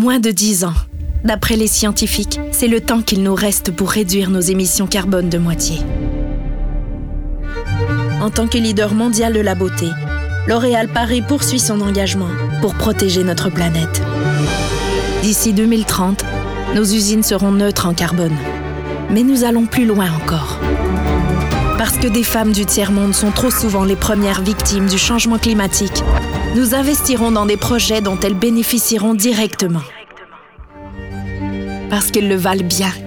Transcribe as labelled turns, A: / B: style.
A: Moins de 10 ans. D'après les scientifiques, c'est le temps qu'il nous reste pour réduire nos émissions carbone de moitié. En tant que leader mondial de la beauté, L'Oréal Paris poursuit son engagement pour protéger notre planète. D'ici 2030, nos usines seront neutres en carbone. Mais nous allons plus loin encore. Parce que des femmes du tiers-monde sont trop souvent les premières victimes du changement climatique, nous investirons dans des projets dont elles bénéficieront directement. Parce qu'elles le valent bien.